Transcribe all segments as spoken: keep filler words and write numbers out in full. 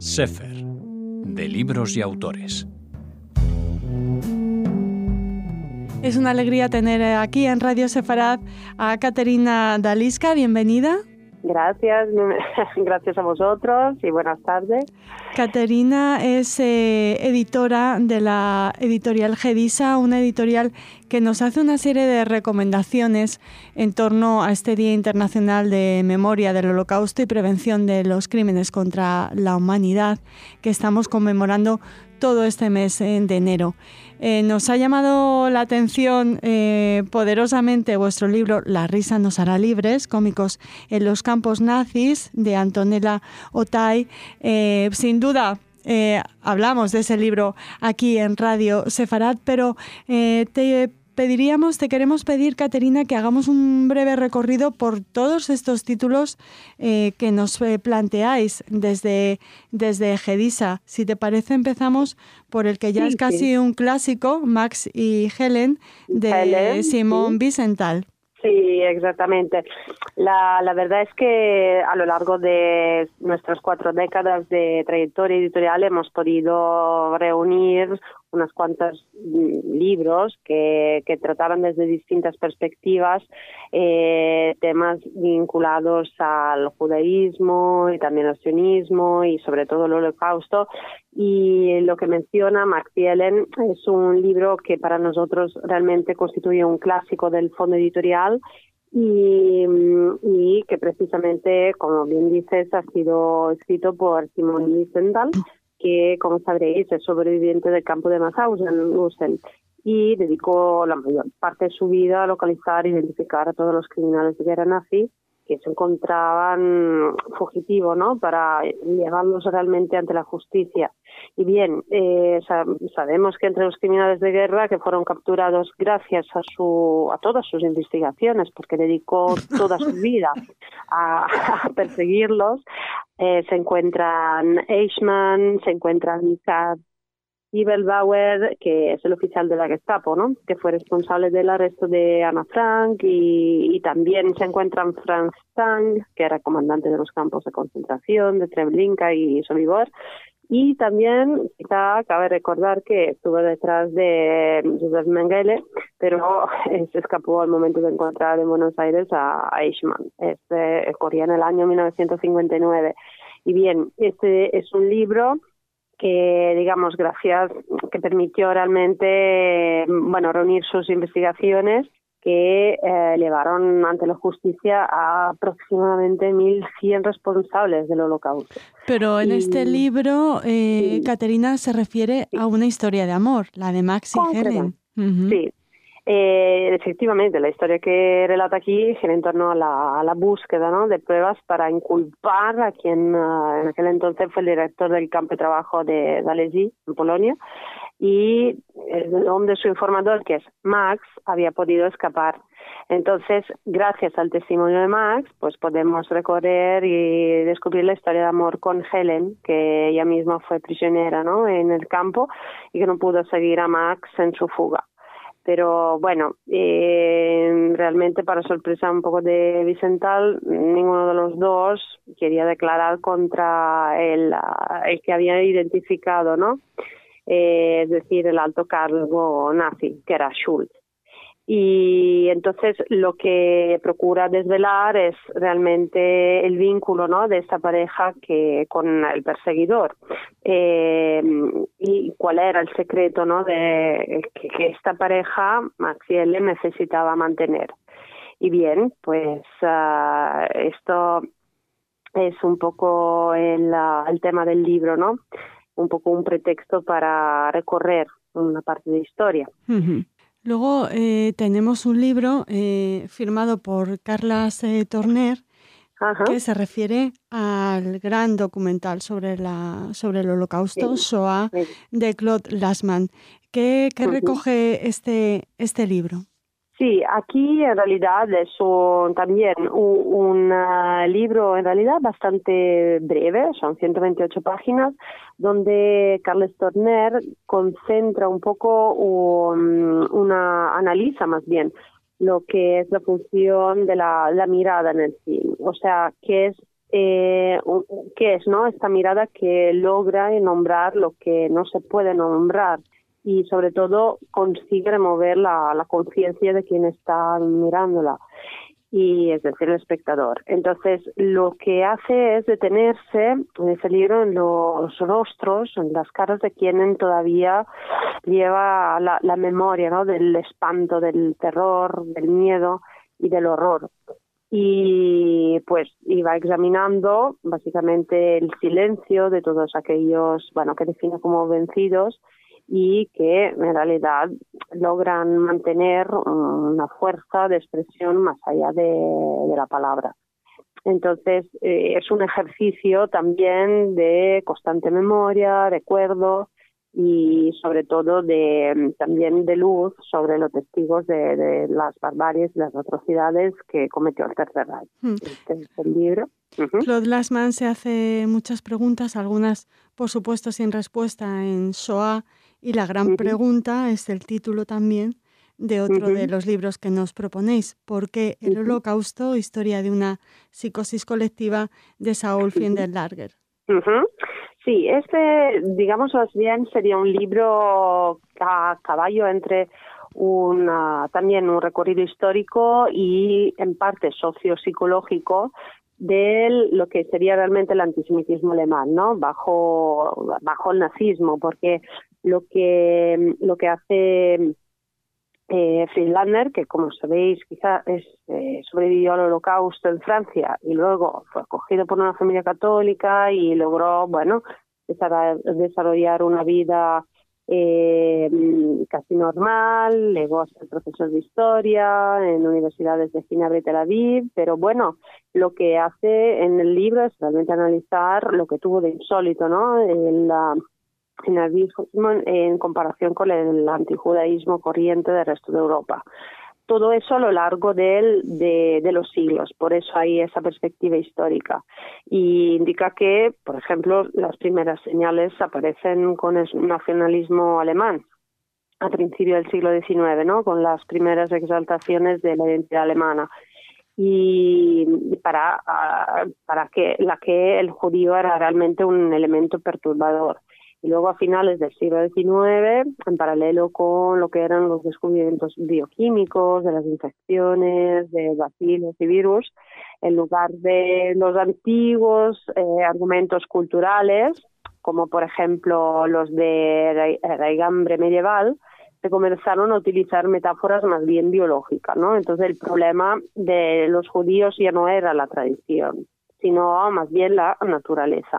Sefer, de libros y autores. Es una alegría tener aquí en Radio Sefarad a Caterina Daliska. Bienvenida. Gracias, gracias a vosotros y buenas tardes. Caterina es eh, editora de la editorial Gedisa, una editorial que nos hace una serie de recomendaciones en torno a este Día Internacional de Memoria del Holocausto y Prevención de los Crímenes contra la Humanidad, que estamos conmemorando todo este mes eh, de enero. Eh, nos ha llamado la atención eh, poderosamente vuestro libro La risa nos hará libres, cómicos en los campos nazis, de Antonella Otay. Eh, sin duda, eh, hablamos de ese libro aquí en Radio Sefarad, pero eh, te pediríamos, te queremos pedir, Caterina, que hagamos un breve recorrido por todos estos títulos eh, que nos eh, planteáis desde, desde Gedisa. Si te parece, empezamos por el que ya sí, es casi sí. un clásico, Max y Helen, de Helen, Simón sí. Wiesenthal. Sí, exactamente. La, la verdad es que a lo largo de nuestras cuatro décadas de trayectoria editorial hemos podido reunir unas cuantas libros que, que trataban desde distintas perspectivas eh, temas vinculados al judaísmo y también al sionismo y sobre todo el holocausto. Y lo que menciona Max y Helen es un libro que para nosotros realmente constituye un clásico del fondo editorial y, y que precisamente, como bien dices, ha sido escrito por Simón Wiesenthal, que, como sabréis, es sobreviviente del campo de Mauthausen y dedicó la mayor parte de su vida a localizar e identificar a todos los criminales de guerra nazi que se encontraban fugitivos, ¿no?, para llevarlos realmente ante la justicia. Y bien, eh, sabemos que entre los criminales de guerra que fueron capturados gracias a su a todas sus investigaciones, porque dedicó toda su vida a, a perseguirlos, eh, se encuentran Eichmann, se encuentran Richard Evelbauer, que es el oficial de la Gestapo, ¿no?, que fue responsable del arresto de Anna Frank, y, y también se encuentran Franz Stang, que era comandante de los campos de concentración de Treblinka y Sobibor, y también quizá cabe recordar que estuvo detrás de Josef Mengele, pero se escapó al momento de encontrar en Buenos Aires a Eichmann. Este ocurría en el año mil novecientos cincuenta y nueve. Y bien, este es un libro que, digamos, gracias, que permitió realmente, bueno, reunir sus investigaciones que eh, llevaron ante la justicia a aproximadamente mil cien responsables del Holocausto. Pero en y, este libro, eh, sí. Caterina se refiere sí. a una historia de amor, la de Max y Concreta. Helen. Uh-huh. Sí. Eh, efectivamente, la historia que relata aquí gira en torno a la, a la búsqueda, ¿no?, de pruebas para inculpar a quien uh, en aquel entonces fue el director del campo de trabajo de Zależy, en Polonia, y el nombre de su informador, que es Max, había podido escapar. Entonces, gracias al testimonio de Max, pues podemos recorrer y descubrir la historia de amor con Helen, que ella misma fue prisionera, ¿no?, en el campo y que no pudo seguir a Max en su fuga. Pero bueno, eh, realmente para sorpresa un poco de Wiesenthal, ninguno de los dos quería declarar contra el, el que había identificado, ¿no? Eh, es decir, el alto cargo nazi, que era Schulz. Y entonces lo que procura desvelar es realmente el vínculo, ¿no?, de esta pareja que con el perseguidor, eh, y cuál era el secreto, ¿no?, de que, que esta pareja, Max y Helen, necesitaba mantener. Y bien, pues uh, esto es un poco el, uh, el tema del libro, ¿no?, un poco un pretexto para recorrer una parte de historia. Uh-huh. Luego eh, tenemos un libro eh, firmado por Carlas eh, Torner, Ajá. que se refiere al gran documental sobre la sobre el Holocausto, sí. Shoah, sí. de Claude Lanzmann. ¿Qué, qué uh-huh. recoge este este libro? Sí, aquí en realidad es un, también un, un uh, libro en realidad bastante breve, son ciento veintiocho páginas, donde Carles Torner concentra un poco, un, una analiza más bien lo que es la función de la, la mirada en el cine, o sea, qué es eh, ¿qué es, no? Esta mirada que logra nombrar lo que no se puede nombrar y sobre todo consigue remover la, la conciencia de quien está mirándola, y es decir, el espectador. Entonces, lo que hace es detenerse en ese libro en los rostros, en las caras de quien todavía lleva la, la memoria, ¿no? Del espanto, del terror, del miedo y del horror. Y pues iba examinando básicamente el silencio de todos aquellos, bueno, que define como vencidos, y que en realidad logran mantener una fuerza de expresión más allá de, de la palabra. Entonces, eh, es un ejercicio también de constante memoria, recuerdo y sobre todo de también de luz sobre los testigos de, de las barbaries y las atrocidades que cometió el Tercer Reich. Mm. Este es el libro. Uh-huh. Claude Lanzmann se hace muchas preguntas, algunas por supuesto sin respuesta en Shoah, y la gran uh-huh. pregunta es el título también de otro uh-huh. de los libros que nos proponéis, ¿por qué el uh-huh. Holocausto, historia de una psicosis colectiva, de Saul Finderlager? Uh-huh. Sí, este, digamos más bien, sería un libro a caballo entre una, también un recorrido histórico y en parte sociopsicológico de lo que sería realmente el antisemitismo alemán, ¿no? Bajo, bajo el nazismo, porque lo que, lo que hace eh, Friedlander, que como sabéis quizá es, eh, sobrevivió al Holocausto en Francia y luego fue acogido por una familia católica y logró, bueno, desarrollar una vida eh, casi normal, llegó a hacer profesor de historia en universidades de Ginebra y Tel Aviv, pero bueno, lo que hace en el libro es realmente analizar lo que tuvo de insólito, ¿no? En la en el nazismo en comparación con el antijudaísmo corriente del resto de Europa. Todo eso a lo largo de, él, de, de los siglos, por eso hay esa perspectiva histórica. Y indica que, por ejemplo, las primeras señales aparecen con el nacionalismo alemán a principios del siglo diecinueve, ¿no? Con las primeras exaltaciones de la identidad alemana. Y para, para que, la que el judío era realmente un elemento perturbador. Y luego a finales del siglo diecinueve, en paralelo con lo que eran los descubrimientos bioquímicos, de las infecciones, de bacilos y virus, en lugar de los antiguos eh, argumentos culturales, como por ejemplo los de raigambre medieval, se comenzaron a utilizar metáforas más bien biológicas, ¿no? Entonces el problema de los judíos ya no era la tradición, sino más bien la naturaleza.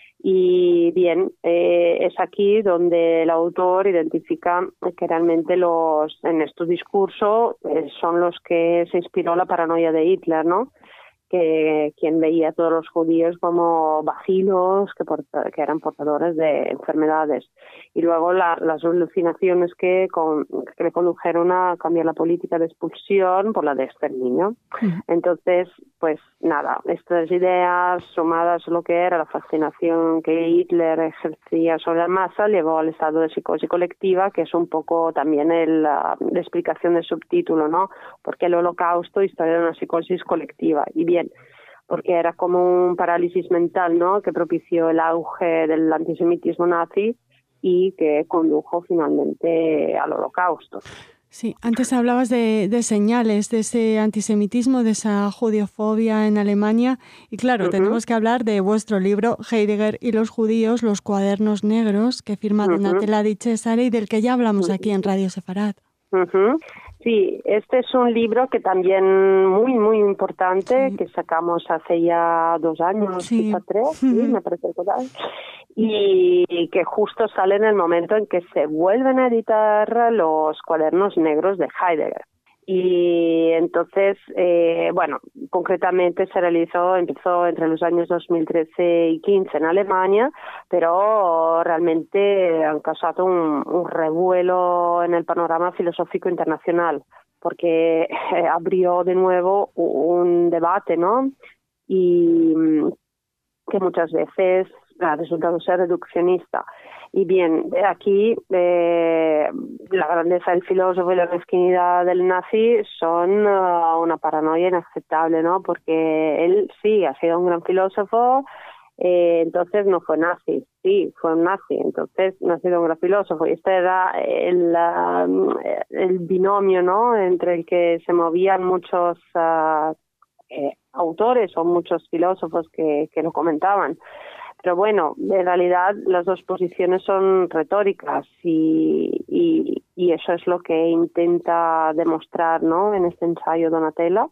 Y bien, eh, es aquí donde el autor identifica que realmente los en estos discursos eh, son los que se inspiró la paranoia de Hitler, ¿no? Que quien veía a todos los judíos como bacilos que, porta, que eran portadores de enfermedades. Y luego la, las alucinaciones que, con, que le condujeron a cambiar la política de expulsión por la de exterminio. Uh-huh. Entonces, pues nada, estas ideas sumadas a lo que era la fascinación que Hitler ejercía sobre la masa llevó al estado de psicosis colectiva, que es un poco también el, la, la explicación del subtítulo, ¿no? Porque el Holocausto, historia de una psicosis colectiva. Y bien, porque era como un parálisis mental, ¿no? Que propició el auge del antisemitismo nazi y que condujo finalmente al Holocausto. Sí, antes hablabas de, de señales de ese antisemitismo, de esa judiofobia en Alemania, y claro, uh-huh. tenemos que hablar de vuestro libro Heidegger y los judíos, los cuadernos negros, que firma uh-huh. Donatella Di Cesare y del que ya hablamos uh-huh. aquí en Radio Sefarad. Uh-huh. Sí, este es un libro que también muy, muy importante, sí. que sacamos hace ya dos años, sí. quizá tres, sí, uh-huh. me parece total, y que justo sale en el momento en que se vuelven a editar los cuadernos negros de Heidegger. Y entonces, eh, bueno, concretamente se realizó, empezó entre los años dos mil trece y quince en Alemania, pero realmente han causado un, un revuelo en el panorama filosófico internacional, porque eh, abrió de nuevo un debate, ¿no? Y que muchas veces ha resultado ser reduccionista. Y bien, aquí eh, la grandeza del filósofo y la mezquindad del nazi son uh, una paranoia inaceptable, ¿no? Porque él sí ha sido un gran filósofo, eh, entonces no fue nazi, sí, fue un nazi, entonces no ha sido un gran filósofo. Y este era el, uh, el binomio, ¿no?, entre el que se movían muchos uh, eh, autores o muchos filósofos que, que lo comentaban. Pero bueno, en realidad las dos posiciones son retóricas y, y, y eso es lo que intenta demostrar, ¿no?, en este ensayo Donatella.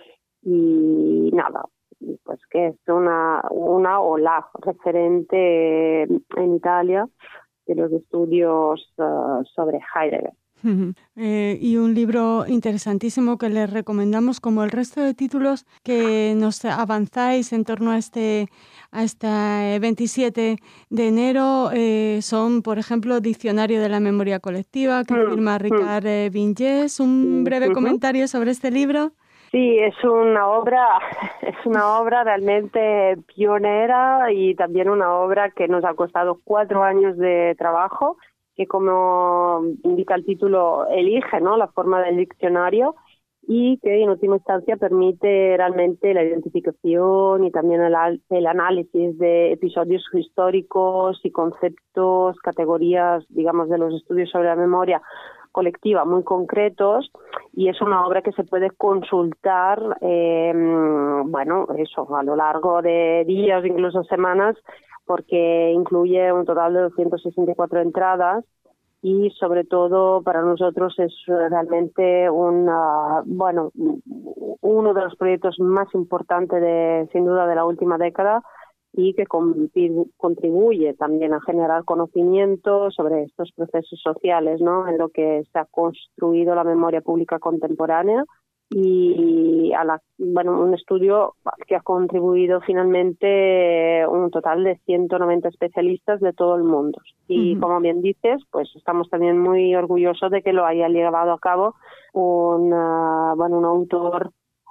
Y nada, pues que es una, una o la referente en Italia de los estudios uh, sobre Heidegger. Uh-huh. Eh, y un libro interesantísimo que les recomendamos, como el resto de títulos que nos avanzáis en torno a este a este veintisiete de enero, eh, son, por ejemplo, Diccionario de la Memoria Colectiva, que mm, firma Ricard mm. Vinges. Un breve uh-huh. comentario sobre este libro. Sí, es una obra, es una obra realmente pionera y también una obra que nos ha costado cuatro años de trabajo, que, como indica el título, elige, ¿no?, la forma del diccionario y que en última instancia permite realmente la identificación y también el, el análisis de episodios históricos y conceptos, categorías, digamos, de los estudios sobre la memoria colectiva muy concretos, y es una obra que se puede consultar, eh, bueno, eso, a lo largo de días, incluso semanas, porque incluye un total de doscientas sesenta y cuatro entradas y sobre todo para nosotros es realmente una, bueno, uno de los proyectos más importantes de, sin duda, de la última década, y que contribuye también a generar conocimiento sobre estos procesos sociales, ¿no?, en lo que se ha construido la memoria pública contemporánea, y a la, bueno, un estudio que ha contribuido finalmente un total de ciento noventa especialistas de todo el mundo. Y uh-huh. como bien dices, pues estamos también muy orgullosos de que lo haya llevado a cabo un, uh, bueno, un autor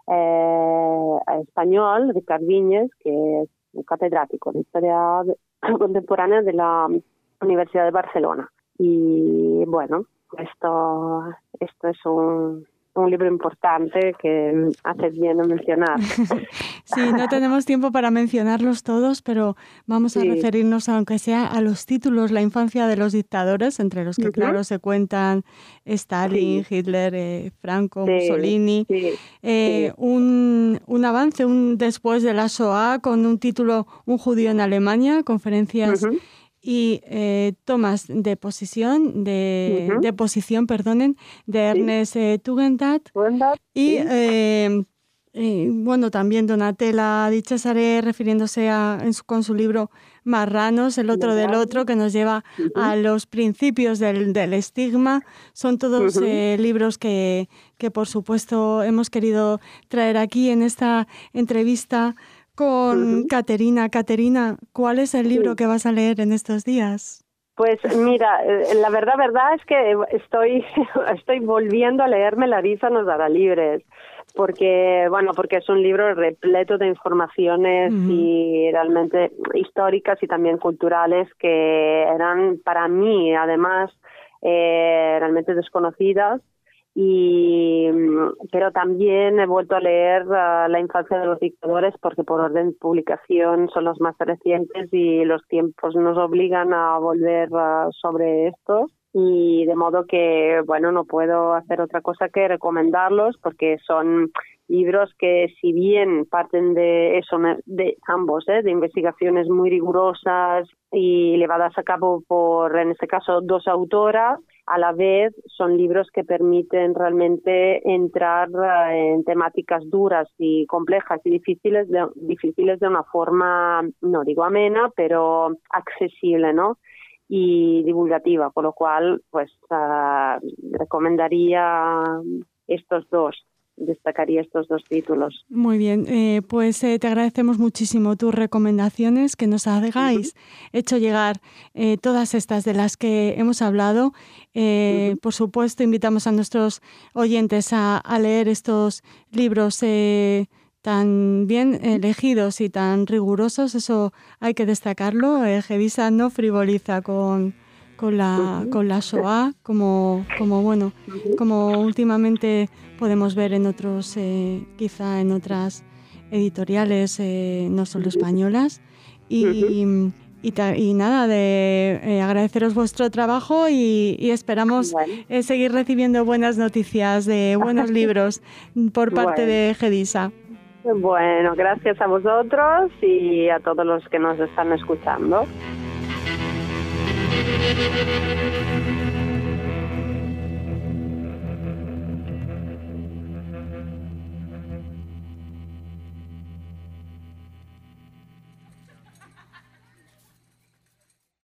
eh, español, Ricard Vinges, que es un catedrático de Historia Contemporánea de la Universidad de Barcelona. Y bueno, esto, esto es un... un libro importante que haces bien de mencionar. Sí, no tenemos tiempo para mencionarlos todos, pero vamos sí. a referirnos, aunque sea, a los títulos: La infancia de los dictadores, entre los que, uh-huh. claro, se cuentan Stalin, sí. Hitler, eh, Franco, sí. Mussolini. Sí. Eh, sí. Un, un avance, un después de la Shoah, con un título: Un judío en Alemania, conferencias... Uh-huh. y eh, tomas de posición, de, uh-huh. de posición, perdonen, de Ernest sí. eh, Tugendhat. Tugendhat, y, sí. eh, eh, bueno, también Donatella Di Cesare, refiriéndose a, en su, con su libro Marranos, el otro del otro, que nos lleva uh-huh. a los principios del, del estigma. Son todos uh-huh. eh, libros que, que, por supuesto, hemos querido traer aquí en esta entrevista con uh-huh. Caterina. Caterina, ¿cuál es el libro sí. que vas a leer en estos días? Pues mira, la verdad, verdad es que estoy estoy volviendo a leerme Larisa nos dará libres, porque bueno, porque es un libro repleto de informaciones uh-huh. y realmente históricas y también culturales que eran para mí, además, eh, realmente desconocidas. Y pero también he vuelto a leer uh, La infancia de los dictadores, porque por orden de publicación son los más recientes y los tiempos nos obligan a volver uh, sobre estos, y de modo que bueno, no puedo hacer otra cosa que recomendarlos, porque son libros que, si bien parten de eso, de ambos, ¿eh? de investigaciones muy rigurosas y llevadas a cabo por, en este caso, dos autoras, a la vez son libros que permiten realmente entrar en temáticas duras y complejas y difíciles de, difíciles de una forma, no digo amena, pero accesible, ¿no?, y divulgativa, con lo cual pues uh, recomendaría estos dos. Destacaría estos dos títulos. Muy bien, eh, pues eh, te agradecemos muchísimo tus recomendaciones, que nos hagáis uh-huh. hecho llegar eh, todas estas de las que hemos hablado. Eh, uh-huh. Por supuesto, invitamos a nuestros oyentes a, a leer estos libros eh, tan bien elegidos y tan rigurosos, eso hay que destacarlo. Eh, Gedisa no frivoliza con, con, la, uh-huh. con la Shoah, como, como, bueno, uh-huh. como últimamente podemos ver en otros, eh, quizá en otras editoriales, eh, no solo españolas. Y, uh-huh. y, ta, y nada, de eh, agradeceros vuestro trabajo y, y esperamos bueno. eh, seguir recibiendo buenas noticias de buenos libros por parte bueno. de Gedisa. Bueno, gracias a vosotros y a todos los que nos están escuchando.